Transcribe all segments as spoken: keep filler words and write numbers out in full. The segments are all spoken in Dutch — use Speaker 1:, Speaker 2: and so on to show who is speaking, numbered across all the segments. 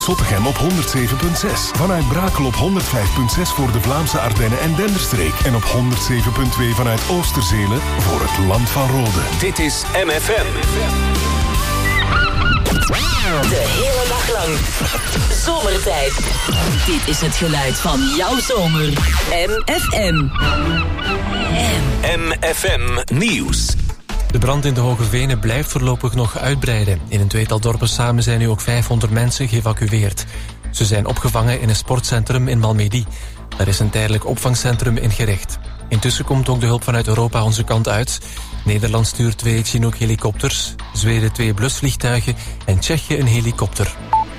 Speaker 1: Zottegem op honderd zeven komma zes. Vanuit Brakel op honderd vijf komma zes voor de Vlaamse Ardennen en Denderstreek. En op honderd zeven komma twee vanuit Oosterzelen voor het Land van Rode.
Speaker 2: Dit is M F M.
Speaker 3: De hele dag lang. Zomertijd. Dit is het geluid van jouw zomer. M F M.
Speaker 2: M F M Nieuws.
Speaker 4: De brand in de Hoge Venen blijft voorlopig nog uitbreiden. In een tweetal dorpen samen zijn nu ook vijfhonderd mensen geëvacueerd. Ze zijn opgevangen in een sportcentrum in Malmedy. Daar is een tijdelijk opvangcentrum ingericht. Intussen komt ook de hulp vanuit Europa onze kant uit. Nederland stuurt twee Chinook-helikopters, Zweden twee blusvliegtuigen en Tsjechië een helikopter.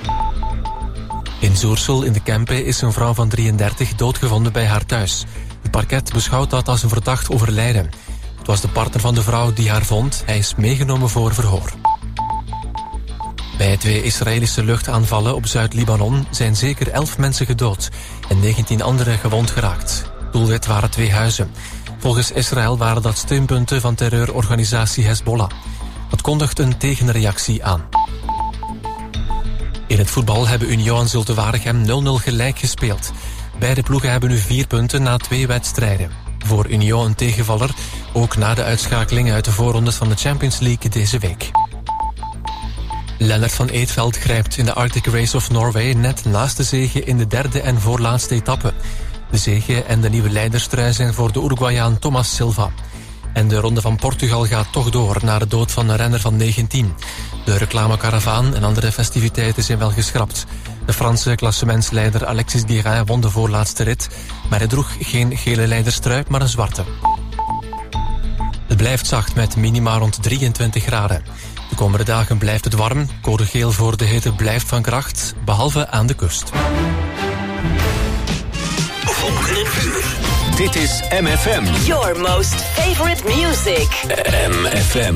Speaker 4: In Zoersel in de Kempen is een vrouw van drieëndertig doodgevonden bij haar thuis. Het parket beschouwt dat als een verdacht overlijden. Het was de partner van de vrouw die haar vond. Hij is meegenomen voor verhoor. Bij twee Israëlische luchtaanvallen op Zuid-Libanon zijn zeker elf mensen gedood en negentien anderen gewond geraakt. Doelwit waren twee huizen. Volgens Israël waren dat steunpunten van terreurorganisatie Hezbollah. Dat kondigt een tegenreactie aan. In het voetbal hebben Union en Zulte Waregem nul nul gelijk gespeeld. Beide ploegen hebben nu vier punten na twee wedstrijden. Voor Union een tegenvaller, ook na de uitschakeling uit de voorrondes van de Champions League deze week. Lennart van Eetveld grijpt in de Arctic Race of Norway net naast de zege in de derde en voorlaatste etappe. De zege en de nieuwe leiderstrui zijn voor de Uruguayaan Thomas Silva. En de Ronde van Portugal gaat toch door na de dood van een renner van negentien. De reclamekaravaan en andere festiviteiten zijn wel geschrapt. De Franse klassementsleider Alexis Guérin won de voorlaatste rit, maar hij droeg geen gele leiderstrui, maar een zwarte. Het blijft zacht met minima rond drieëntwintig graden. De komende dagen blijft het warm. Code geel voor de hitte blijft van kracht, behalve aan de kust.
Speaker 2: Dit is M F M.
Speaker 3: Your most favorite music.
Speaker 2: M F M.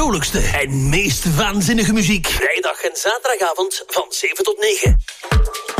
Speaker 5: En meest waanzinnige muziek.
Speaker 3: Vrijdag en zaterdagavond van zeven tot negen.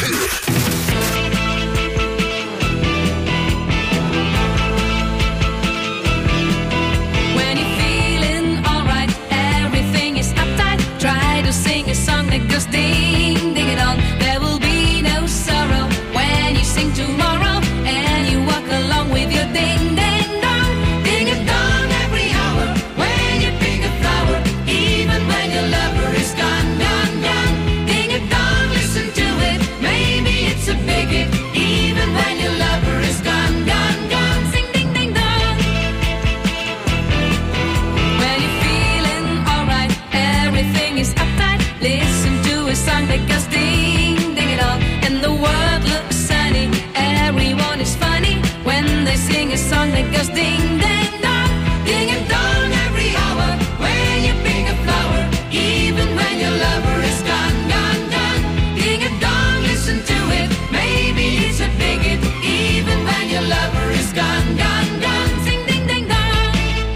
Speaker 2: Vuur.
Speaker 5: When you're feeling alright, everything is uptight. Try to sing a song that goes ding, ding it on. There will be no sorrow when you sing tomorrow, and you walk along with your ding, ding, dong. Ding a dong every hour when you pick a flower, even when your lover is gone, gone, gone. Ding a dong, listen to it, maybe it's a big hit, even when your lover is gone, gone, gone. Sing ding, ding, dong. When you're feeling alright, everything is uptight. Listen to a song that goes ding, ding it all, and the world looks sunny. Everyone is funny when they sing a song that goes ding, ding, dong. Ding a dong every hour when you pick a flower, even when your lover is gone, gone, gone. Ding a dong, listen to it, maybe it's a big hit, even when your lover is gone, gone, gone. Sing ding, ding, dong.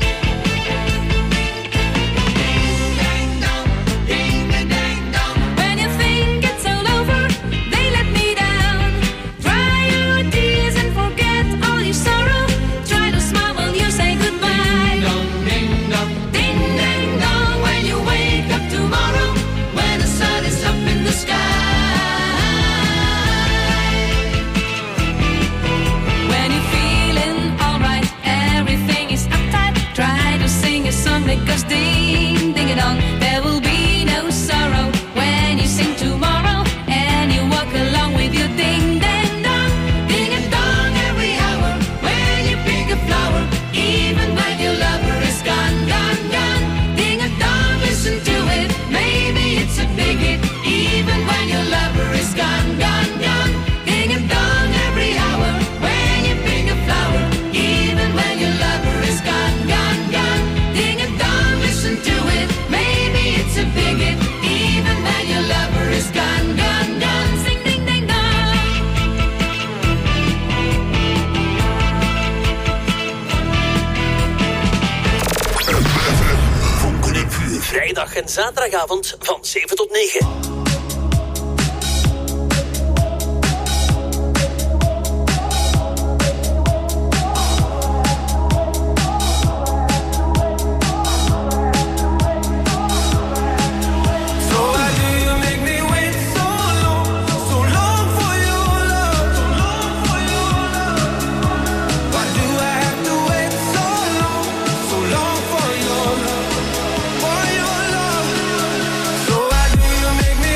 Speaker 5: Ding, dong, ding, ding, dong. When you think it's all over, they let me down. Dry your tears and forget all your sorrow. Try to smile while you say goodbye. Ding, ding, dong. Ding, ding, dong. When you wake up tomorrow, when the sun is up in the sky. When you're feeling alright, everything is uptight. Try to sing a song that goes ding, ding it on. There will be no sorrow when you sing tomorrow, and you walk along with your ding, ding, dong. Ding a dong every hour when you pick a flower, even when your lover is gone, gone, gone. Ding a dong, listen to it, maybe it's a big hit, even when your lover is gone, gone, gone. Ding a dong every hour when you pick a flower, even when your lover is gone, gone, gone. Ding a dong, listen to it, maybe it's a big hit, even when your lover is gone, gone, gone. Sing ding, ding, dong.
Speaker 2: Vonken en Vuur. Vrijdag en zaterdagavond van zeven tot negen.
Speaker 6: So why do you make me wait so long, so long for your love, so long for your love? Why do I have to wait so long, so long for your love, for your love? So why do you make me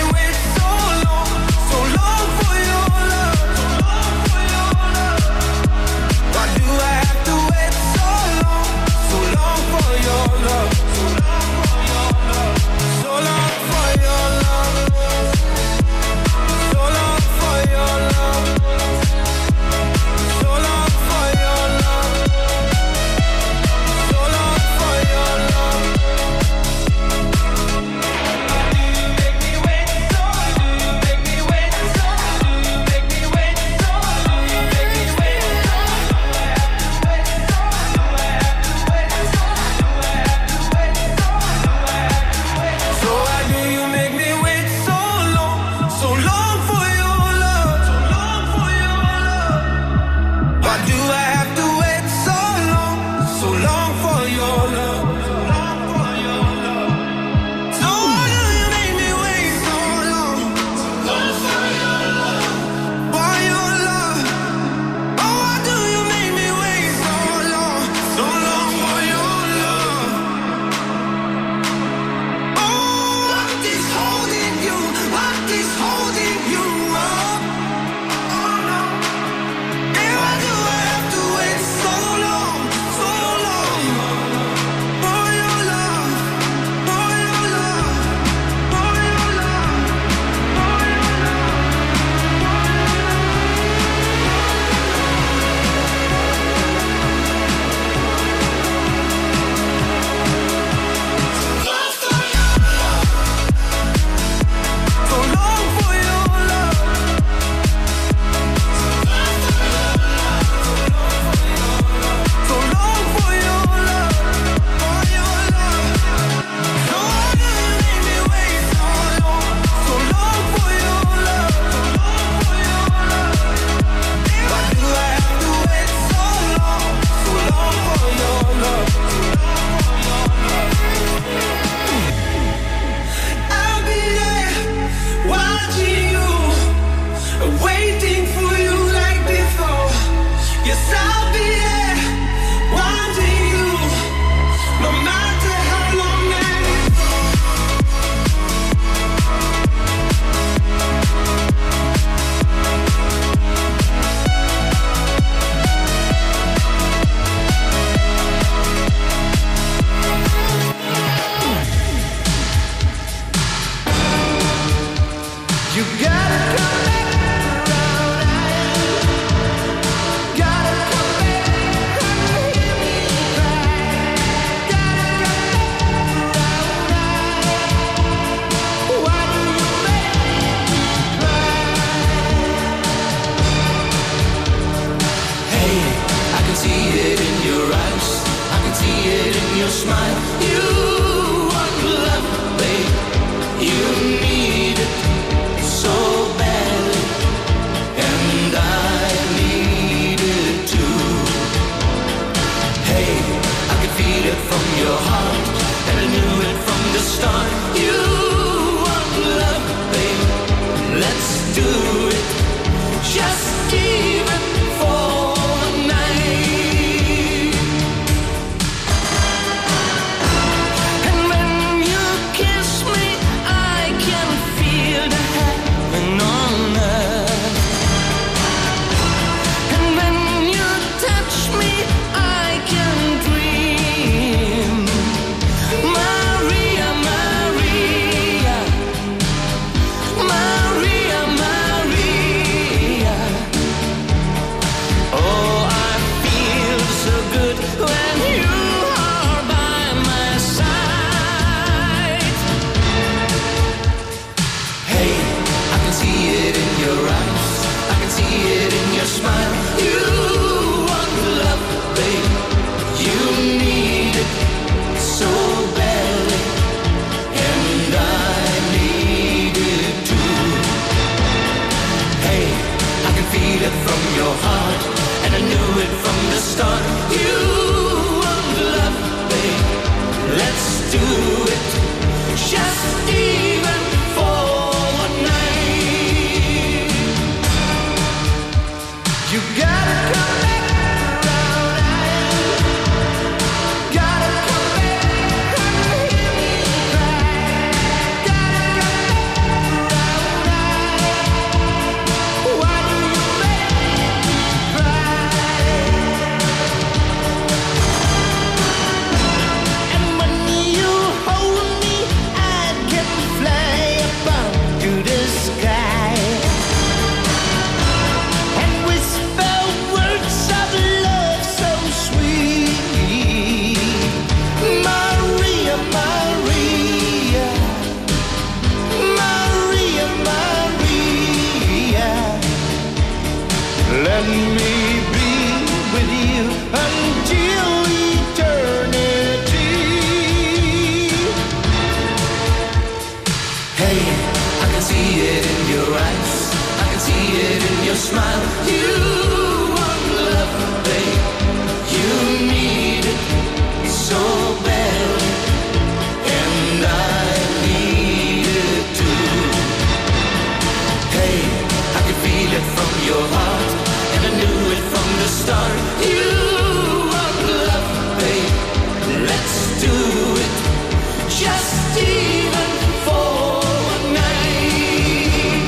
Speaker 6: smile. You want love, babe. You need it so badly, and I need it too. Hey, I can feel it from your heart, and I knew it from the start. You want love, babe. Let's do it, just even for one night.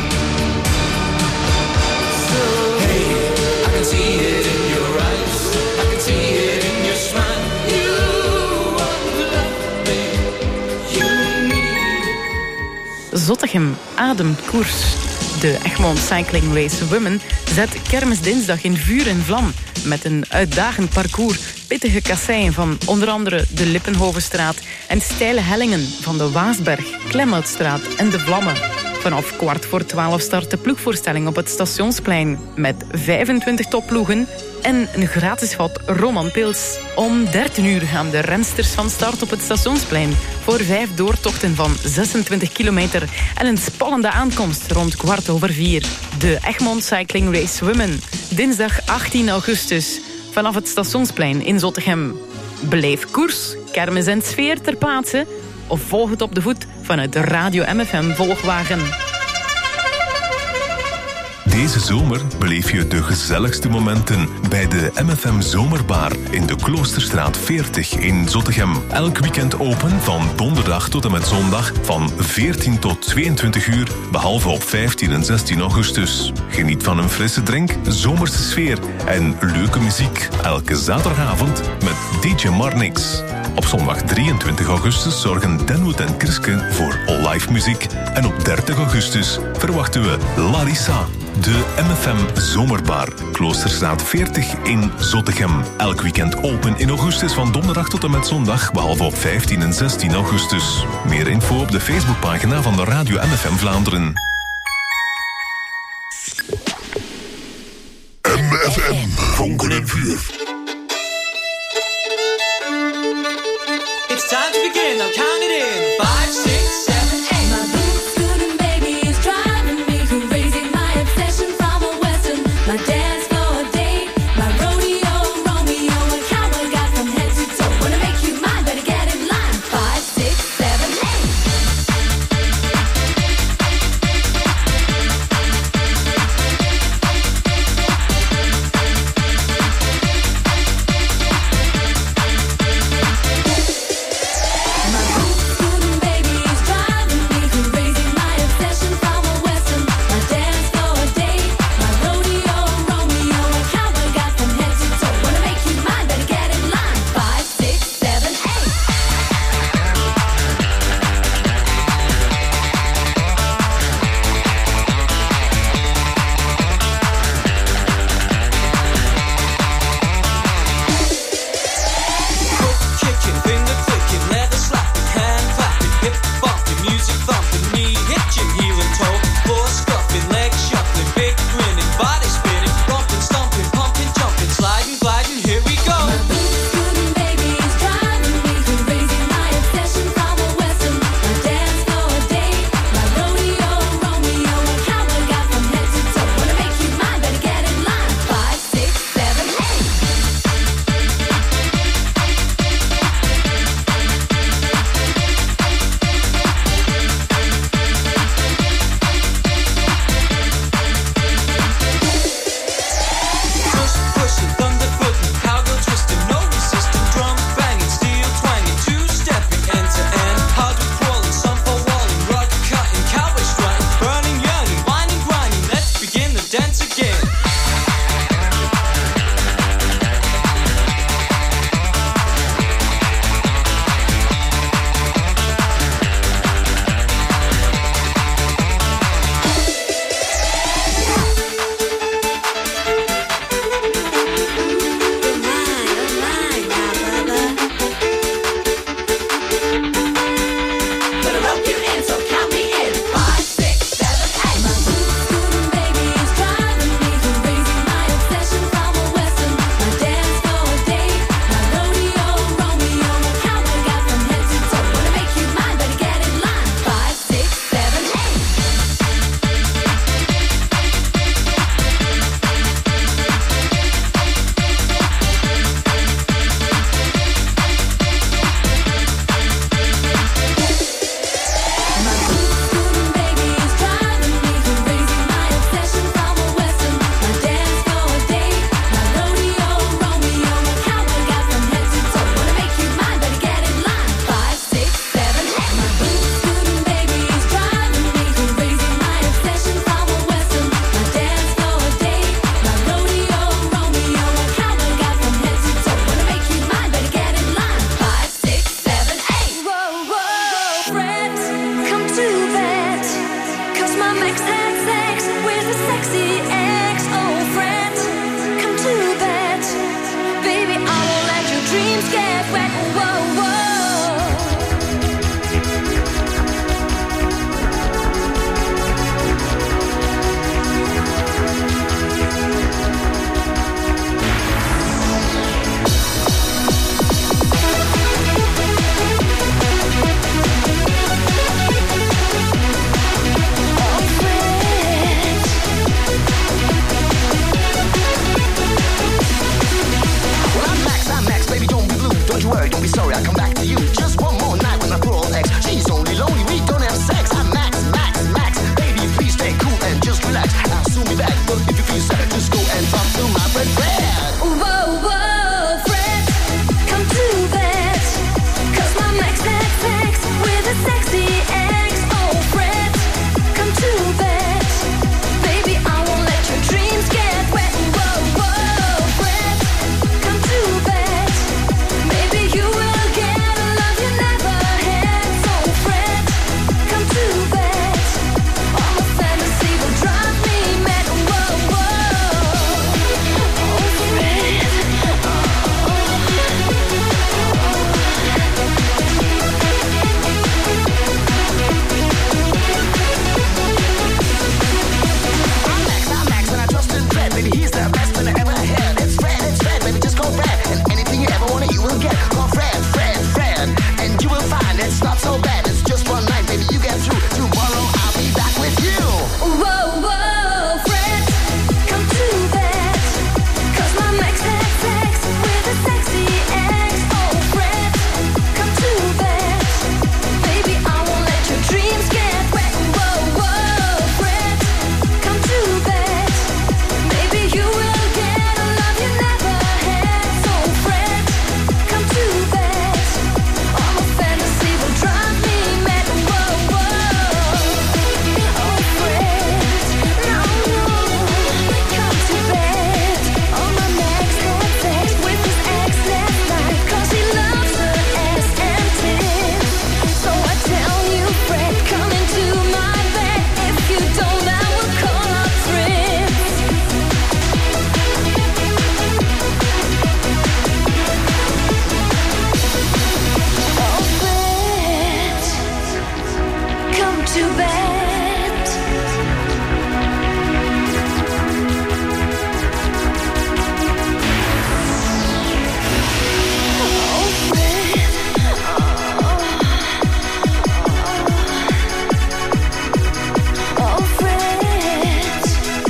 Speaker 6: So, hey, I can see it in your eyes, I can see it in your smile. You want love, babe. You need it.
Speaker 7: Zottegem ademt koers. De Egmond Cycling Race Women zet kermisdinsdag in vuur en vlam met een uitdagend parcours, pittige kasseien van onder andere de Lippenhovenstraat en steile hellingen van de Waasberg, Klemhoutstraat en de Vlammen. Vanaf kwart voor twaalf start de ploegvoorstelling op het Stationsplein met vijfentwintig topploegen en een gratis vat Roman Pils. Om dertien uur gaan de rensters van start op het Stationsplein voor vijf doortochten van zesentwintig kilometer en een spannende aankomst rond kwart over vier. De Egmond Cycling Race Women, dinsdag achttien augustus, vanaf het Stationsplein in Zottegem. Beleef koers, kermis en sfeer ter plaatse of volg het op de voet vanuit de Radio M F M Volgwagen.
Speaker 1: Deze zomer beleef je de gezelligste momenten bij de M F M Zomerbar in de Kloosterstraat veertig in Zottegem. Elk weekend open van donderdag tot en met zondag van veertien tot tweeëntwintig uur, behalve op vijftien en zestien augustus. Geniet van een frisse drink, zomerse sfeer en leuke muziek. Elke zaterdagavond met D J Marnix. Op zondag drieëntwintig augustus zorgen Denwood en Kriske voor live muziek. En op dertig augustus verwachten we Larissa. De M F M Zomerbar, Kloosterstraat veertig in Zottegem. Elk weekend open in augustus van donderdag tot en met zondag, behalve op vijftien en zestien augustus. Meer info op de Facebookpagina van de Radio M F M Vlaanderen.
Speaker 8: M F M, vonken en vuur.
Speaker 6: It's time to begin, now count it in. Five, six, seven, eight.
Speaker 5: My blue student baby is driving me crazy. My obsession from a western, my dance floor date, my rodeo Romeo, a cowboy got from head to toe. Wanna make you mine, better get in line. Five, six, seven, eight. My blue ex had sex with a sexy ex-old friend. Come to bed, baby, I won't let your dreams get wet. Whoa, whoa.
Speaker 9: Don't you worry, don't be sorry, I'll come back to you. Just one more night with my poor old ex. She's only lonely, we don't have sex. I'm Max, Max, Max. Baby, please stay cool and just relax. I'll soon be back, but if you feel sad, just go and talk to my friend Fred.
Speaker 5: Whoa, whoa, Fred, come to bed. Cause my Max had sex with a sexy ex-old Fred. Come to bed, baby, I won't let your dreams get wet. Whoa, whoa, Fred, come to bed. Maybe you will get a love you never had. So Fred, come to bed. All my fantasy will drive me mad. Whoa, whoa. Oh Fred,
Speaker 9: I'm Max, I'm Max, and I trust in Fred. Baby, he's the best thing I ever had. It's Fred, it's Fred, baby, just call Fred. And anything you ever want, you will get. Call Fred, Fred, Fred. And you will find it's not so bad. It's just one night, baby, you get through. Tomorrow I'll be back with you.
Speaker 5: whoa, whoa, Fred, come to bed. Cause my Max had sex with a sexy ex-old Fred. Come to bed, baby, I won't let your dreams get wet. Whoa, whoa, Fred, come to bed. Maybe you will get a love you never had. So Fred, come to bed. All my fantasy will drive me mad. Whoa, whoa. Oh Fred, no, no, come to bed. Oh my Max had sex with his ex last night. Cause he loves her ass and tits. So I tell you, Fred, come into my bed. If you don't, I will call up Fritz. Oh Fred, come to bed. Oh Fred, oh Fred.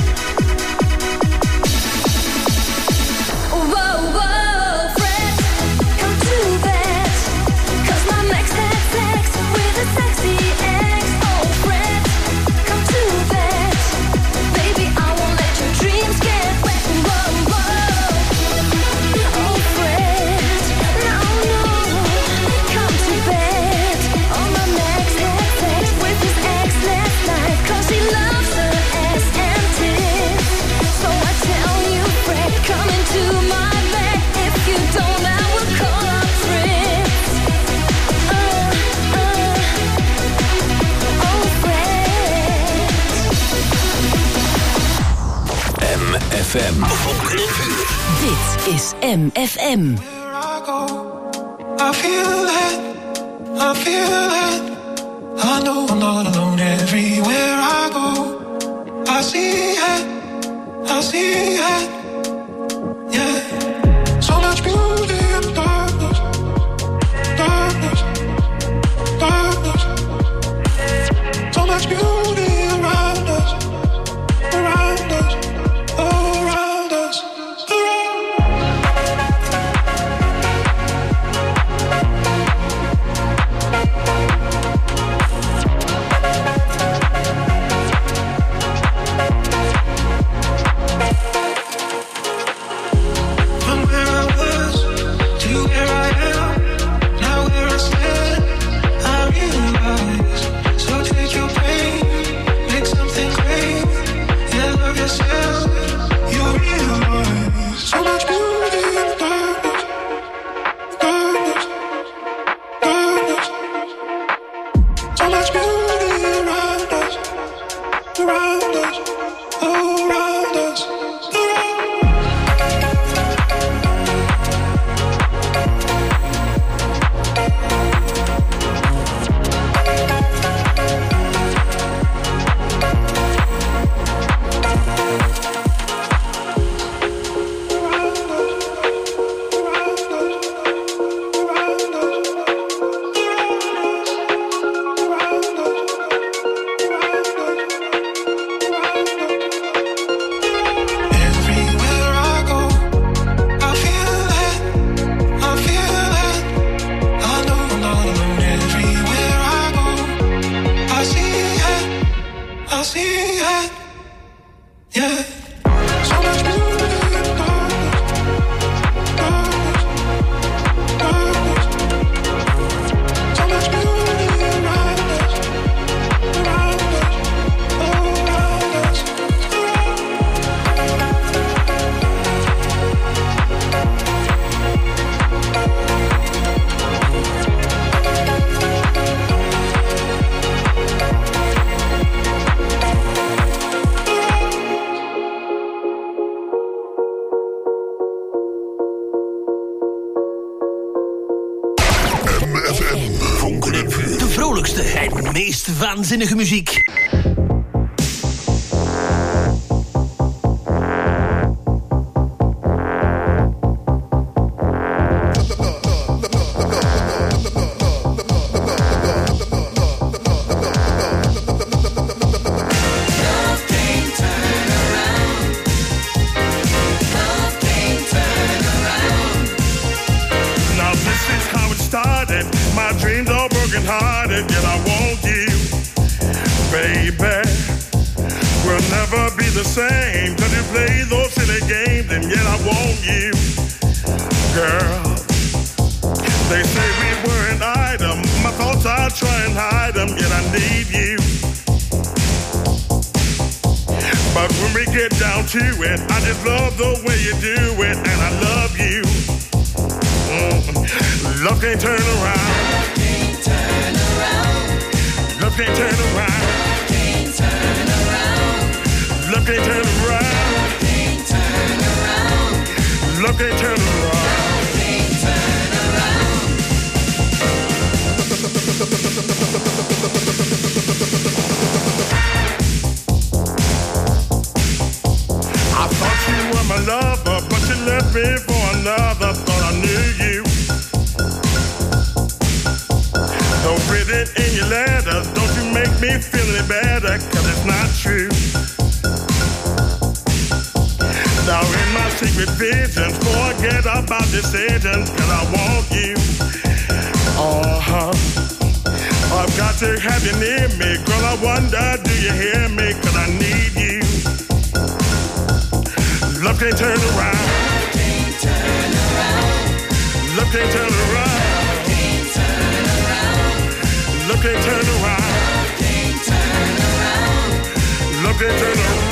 Speaker 5: Whoa, whoa, Fred, come to bed. Cause my Max had sex with a sexy ex-old Fred. Come to bed, baby, I won't let your dreams get wet. Whoa, whoa. Oh Fred, no, no, come to bed. Oh my Max had sex with his ex last night. Cause he loves her ass and tits. So I tell you, Fred, come into my bed. If you don't, I will call up Fritz. Uh, uh, oh Fred.
Speaker 1: M F M.
Speaker 2: Vonken en vuur.
Speaker 3: Dit is M F M.
Speaker 6: Where I go, I feel it, I feel it. I know I'm not alone everywhere I go. I see it, I see it, yeah. So much beauty in darkness, darkness, darkness. So much beauty around us, around us, around us, around us. Now where I stand, I realize. So take your pain I see it, yeah. So much beauty in darkness, darkness, darkness. So much beauty around us, around us, around us,
Speaker 2: De vrolijkste en meest waanzinnige muziek.
Speaker 8: Hearted, yet I want you, baby. We'll never be the same, cause you play those silly games, and yet I want you, girl. They say we were an item, my thoughts I try and hide them, yet I need you. But when we get down to it, I just love the way you do it, and I love you. Mm. Love can't turn around. Love can't turn around. Love can't turn around. Love can't turn around. I thought you were my lover, but you left me for another. Thought I knew you. Don't read it in your letters. Don't you make me feel any better, cause it's not true. Now in my secret visions, forget about decisions, cause I want you. Uh-huh. I've got to have you near me. Girl, I wonder, do you hear me? Cause I need you. Love can't turn around. Love can't turn around. Love can't turn around. Love can't turn around.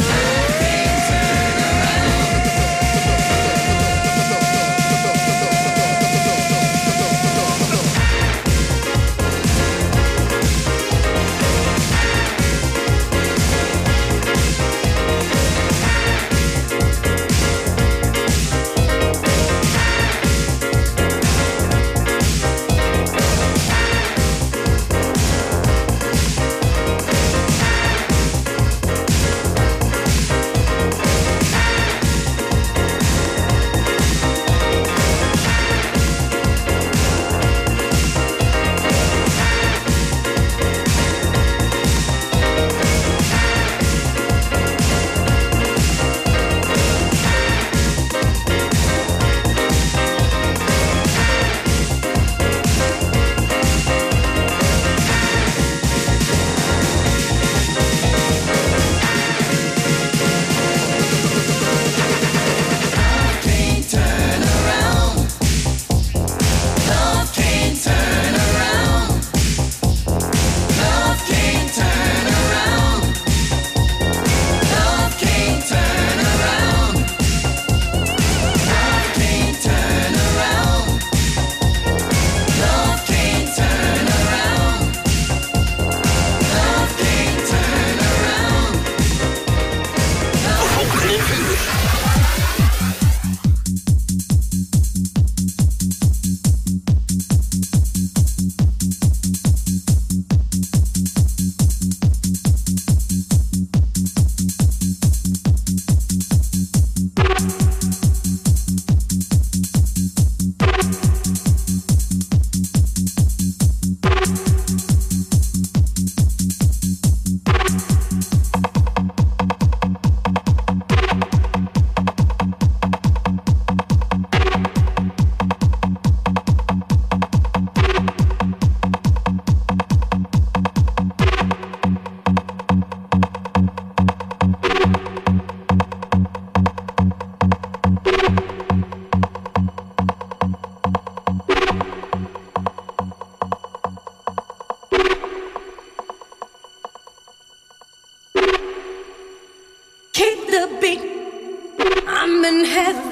Speaker 5: in heaven.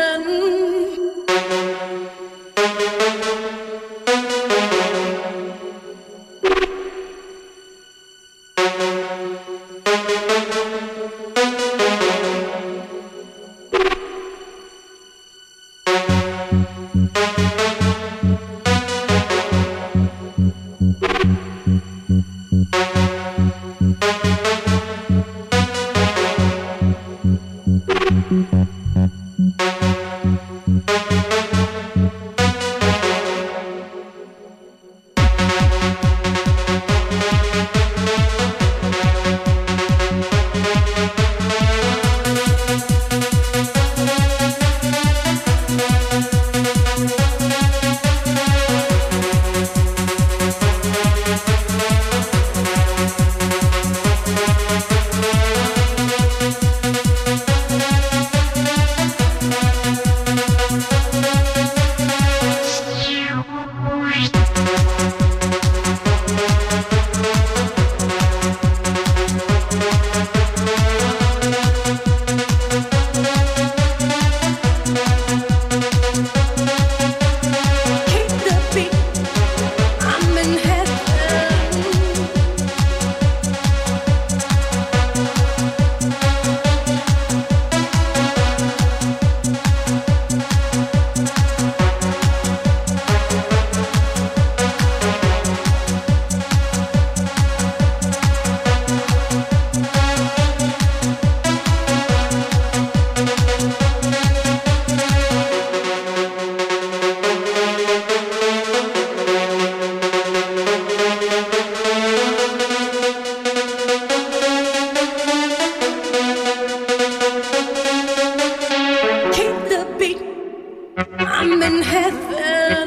Speaker 5: I'm in heaven.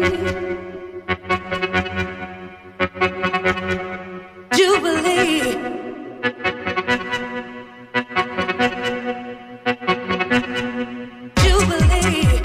Speaker 5: Jubilee. Jubilee.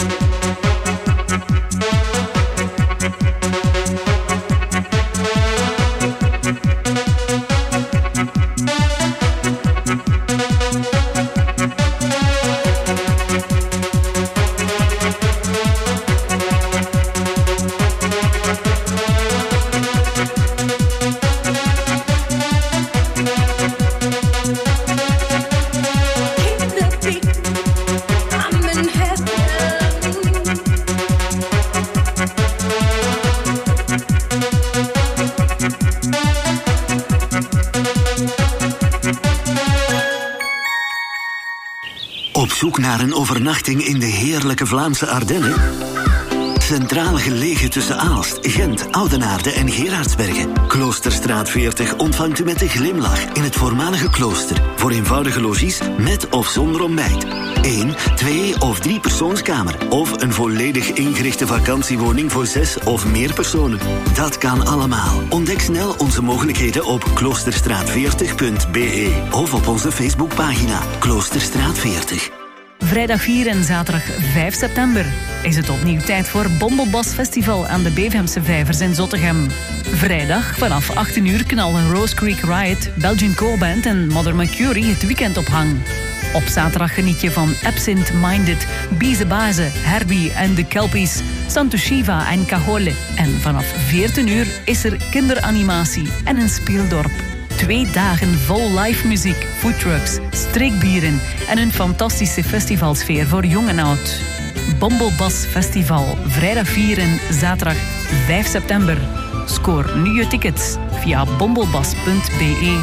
Speaker 10: Op zoek naar een overnachting in de heerlijke Vlaamse Ardennen? Centraal gelegen tussen Aalst, Gent, Oudenaarde en Gerardsbergen. Kloosterstraat veertig ontvangt u met een glimlach in het voormalige klooster. Voor eenvoudige logies met of zonder ontbijt. Eén, twee of drie persoonskamer. Of een volledig ingerichte vakantiewoning voor zes of meer personen. Dat kan allemaal. Ontdek snel onze mogelijkheden op kloosterstraat veertig punt b e of op onze Facebookpagina Kloosterstraat veertig.
Speaker 7: Vrijdag vier en zaterdag vijf september is het opnieuw tijd voor Bombelbas Festival aan de Bevemse Vijvers in Zottegem. Vrijdag vanaf achttien uur knallen Rose Creek Riot, Belgian Co-Band en Mother Mercury het weekend op hang. Op zaterdag geniet je van Absent Minded, Bize Baze, Herbie en de Kelpies, Santo Shiva en Cajole. En vanaf veertien uur is er kinderanimatie en een speeldorp. Twee dagen vol live muziek, foodtrucks, streekbieren en een fantastische festivalsfeer voor jong en oud. Bombelbas Festival, vrijdag vier en zaterdag vijf september. Scoor nu je tickets via bombelbas punt b e.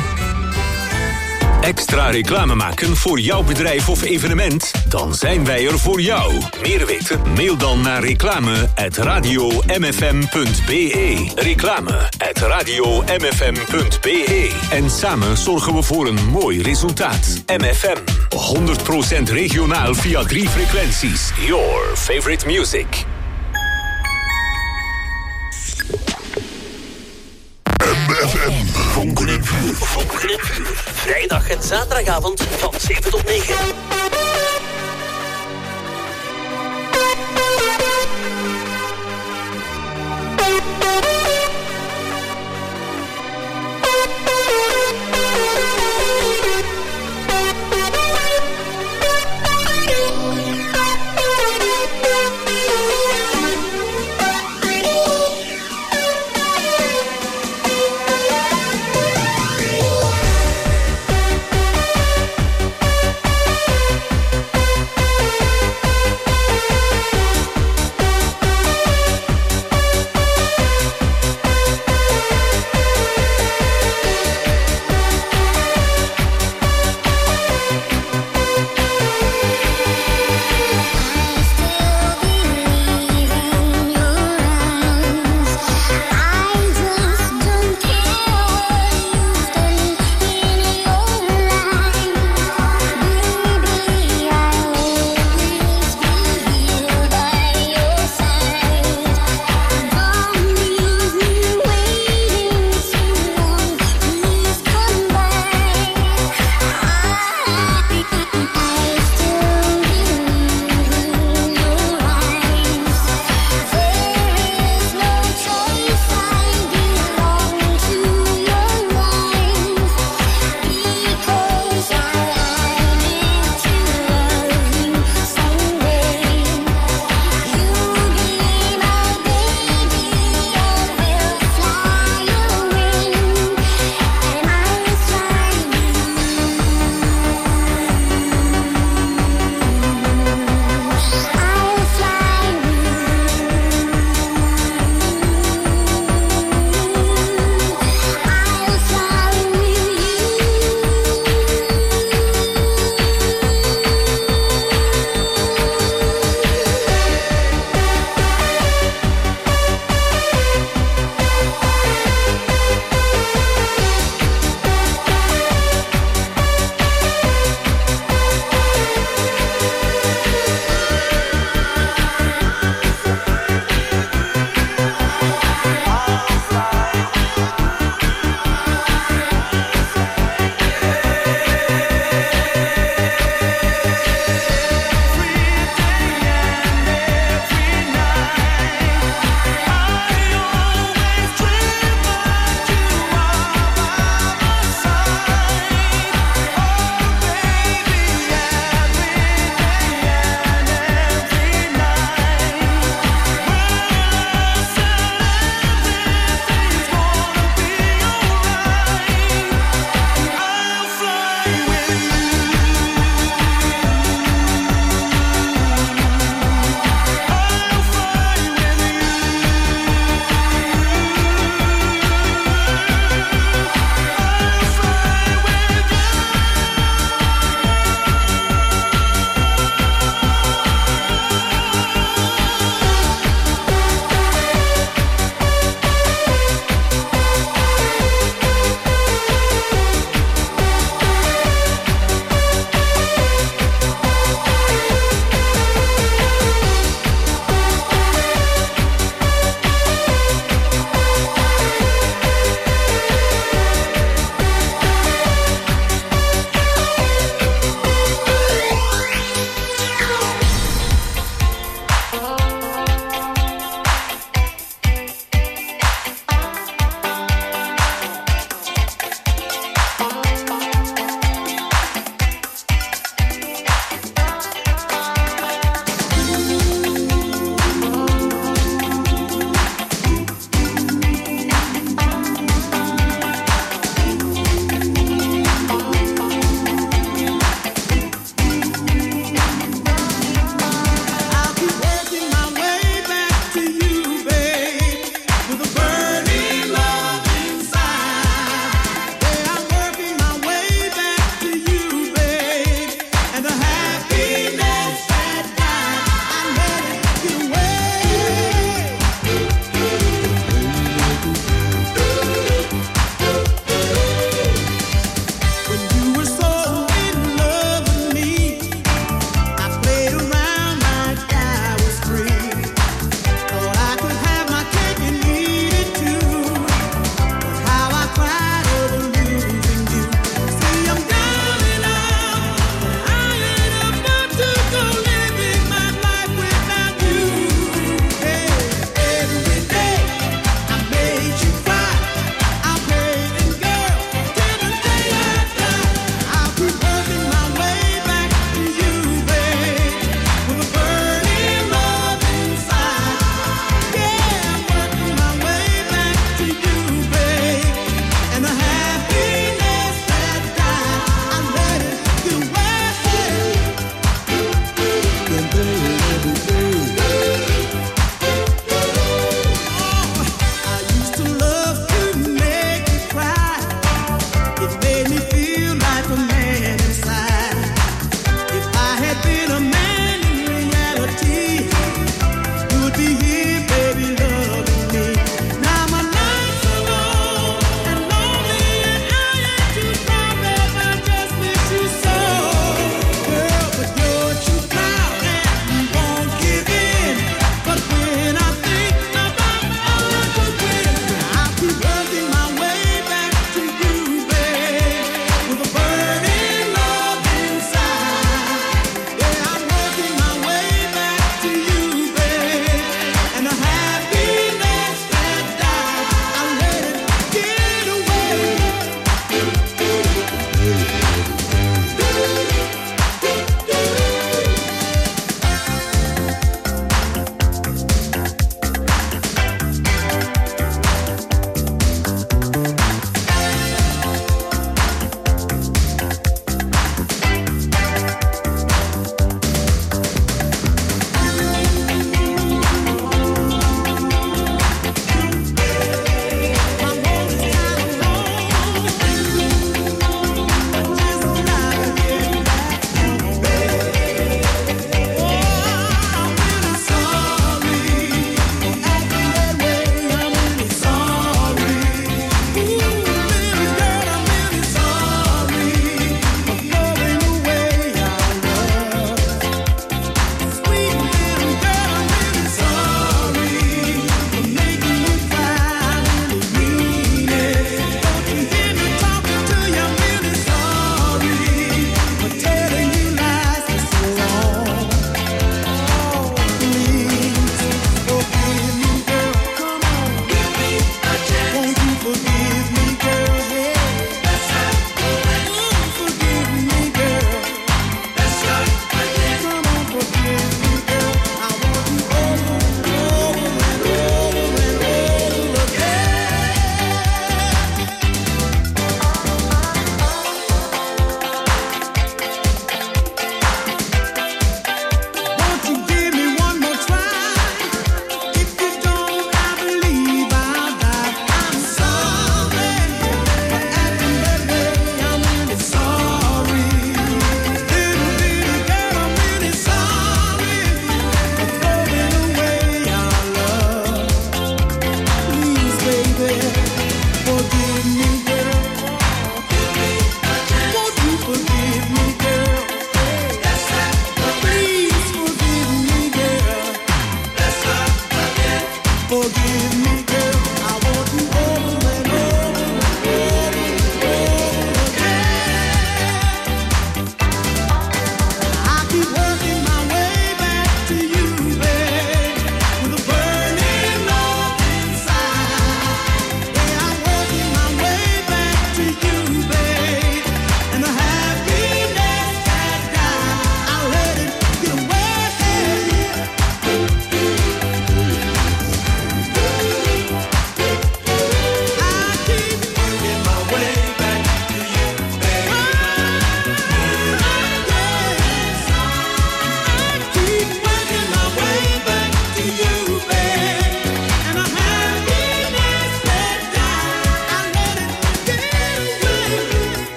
Speaker 11: Extra reclame maken voor jouw bedrijf of evenement? Dan zijn wij er voor jou. Meer weten? Mail dan naar reclame at radio m f m punt b e. Reclame at radio m f m punt b e. En samen zorgen we voor een mooi resultaat. M F M, honderd procent regionaal via drie frequenties. Your favorite music.
Speaker 8: M F M.
Speaker 2: Vonken en vuur. Vonken en vuur. Vrijdag en zaterdagavond van zeven tot negen.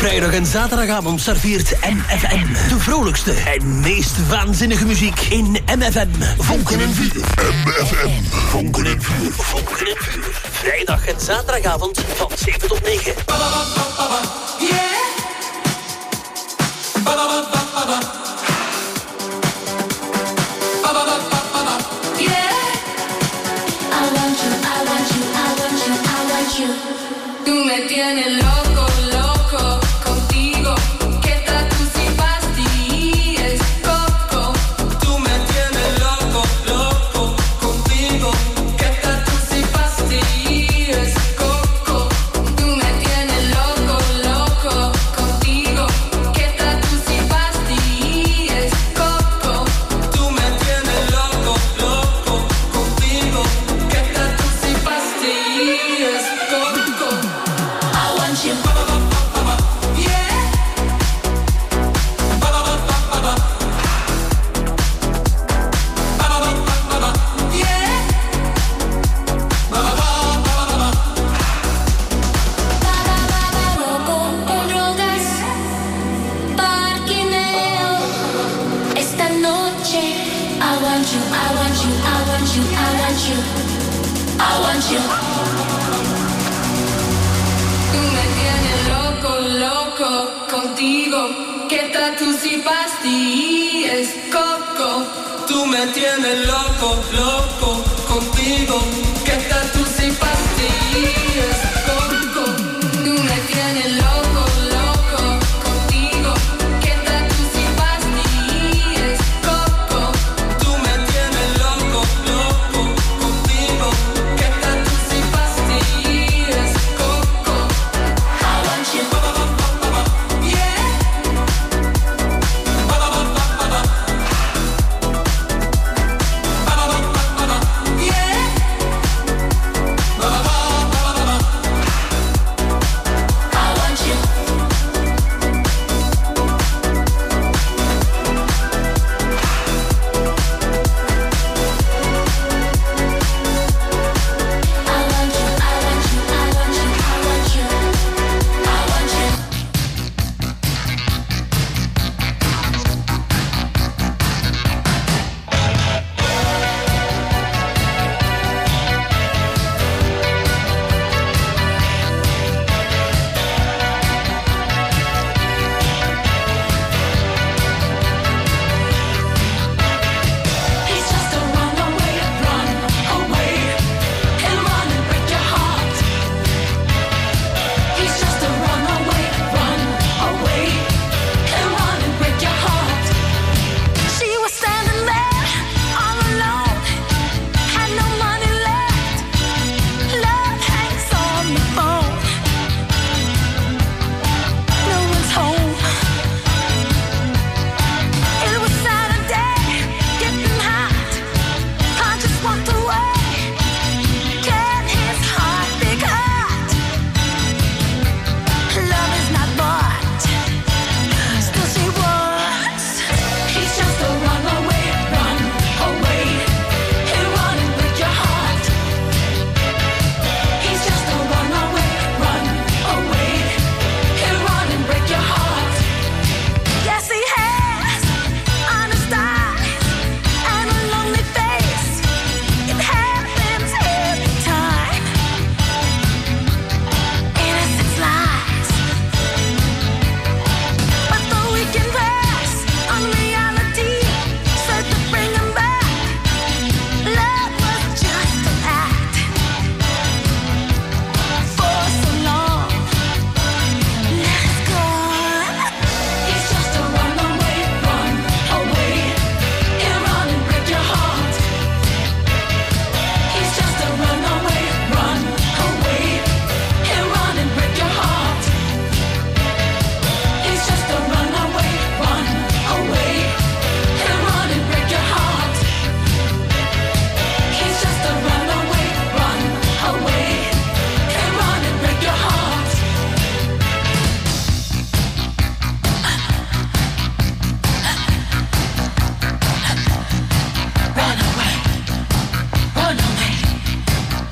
Speaker 12: vrijdag en zaterdagavond serveert M F M de vrolijkste en meest waanzinnige muziek in M F M. Vonken en vuur.
Speaker 2: M F M. Vonken en vuur. Vonken en vuur. Vrijdag en zaterdagavond van zeven tot negen.
Speaker 6: Yeah.
Speaker 5: Tú me tienes loco, loco contigo. ¿Qué tal tú si pastillas, coco?
Speaker 6: Tú me tienes loco, loco contigo.
Speaker 5: ¿Qué tal tú si pastillas, coco? Tú me tienes loco, loco contigo. ¿Qué tal tú si pastillas, coco?
Speaker 6: Tú me tienes loco, loco contigo.
Speaker 5: ¿Qué tal tú si pastillas, coco?
Speaker 6: I want you.
Speaker 5: Tú me tienes loco, loco contigo. ¿Qué tal tú si pastillas, coco?
Speaker 6: Tú me tienes loco, loco contigo.
Speaker 5: ¿Qué tal tú si pastillas, coco? Tú me tienes loco, loco contigo. ¿Qué tal tú si pastillas, coco?
Speaker 6: Tú me tienes loco, loco contigo.
Speaker 5: ¿Qué tal tú si pastillas, coco?
Speaker 6: I want you.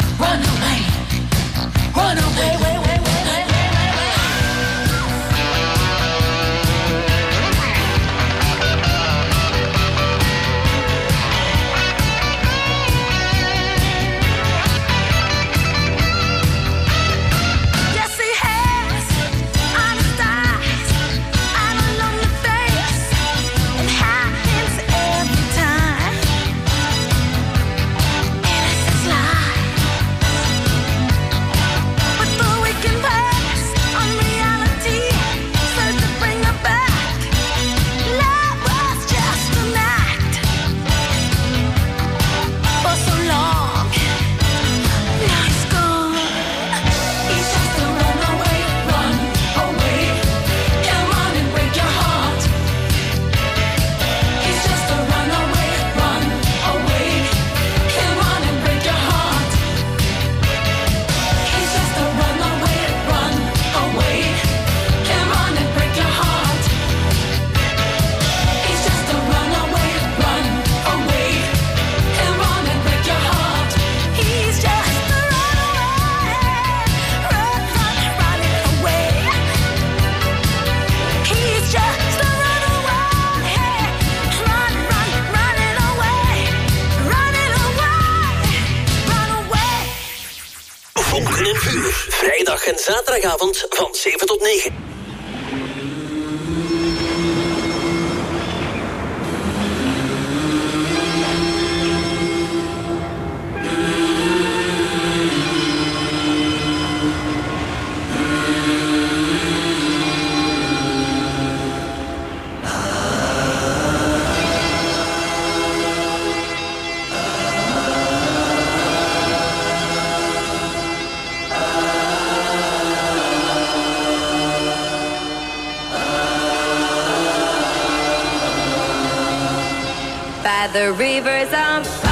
Speaker 5: Run away, wait, wait, wait, wait, wait, wait.
Speaker 2: vrijdag en zaterdagavond van zeven tot negen.
Speaker 13: The rivers of